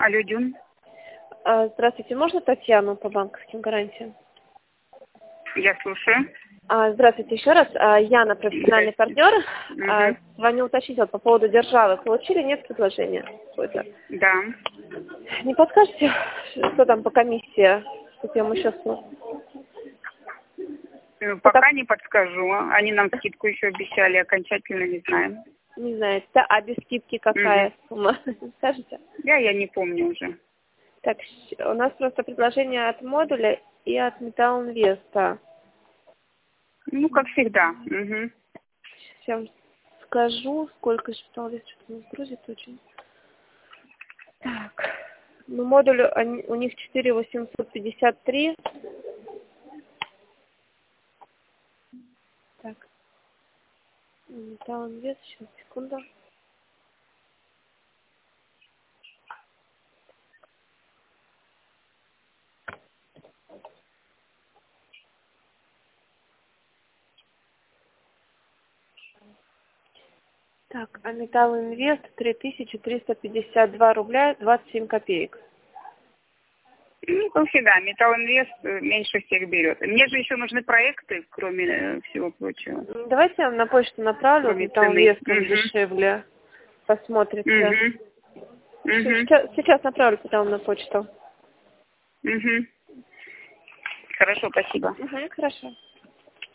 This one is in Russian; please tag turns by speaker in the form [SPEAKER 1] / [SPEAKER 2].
[SPEAKER 1] Алло, Дюн.
[SPEAKER 2] Здравствуйте, можно Татьяну по банковским гарантиям?
[SPEAKER 1] Я слушаю.
[SPEAKER 2] Здравствуйте еще раз. Яна, профессиональный партнер. Звоню уточнить вот по поводу державы. Получили, нет предложения какое-то?
[SPEAKER 1] Да.
[SPEAKER 2] Не подскажете, что там по комиссии? Чтобы я ему сейчас...
[SPEAKER 1] Пока не подскажу. Они нам скидку еще обещали, окончательно не знаем.
[SPEAKER 2] Не знаете. А без скидки какая сумма? Скажите?
[SPEAKER 1] Я не помню уже.
[SPEAKER 2] Так, у нас просто предложение от модуля и от Металл Инвеста.
[SPEAKER 1] Ну, как всегда.
[SPEAKER 2] Сейчас я вам скажу, сколько же Металл Инвест, что-то у нас грузит очень. Так, ну модуль, у них 4853. Так, Металл Инвест, сейчас, секунду. Так, а Металл Инвест 3352 рубля 27 копеек.
[SPEAKER 1] Ну, как всегда, Металл Инвест меньше всех берет. Мне же еще нужны проекты, кроме всего прочего.
[SPEAKER 2] Давайте я вам на почту направлю,
[SPEAKER 1] Кроме
[SPEAKER 2] Металл
[SPEAKER 1] цены.
[SPEAKER 2] Инвест дешевле. Посмотрите. Сейчас направлю потом на почту.
[SPEAKER 1] Хорошо, спасибо.
[SPEAKER 2] Хорошо.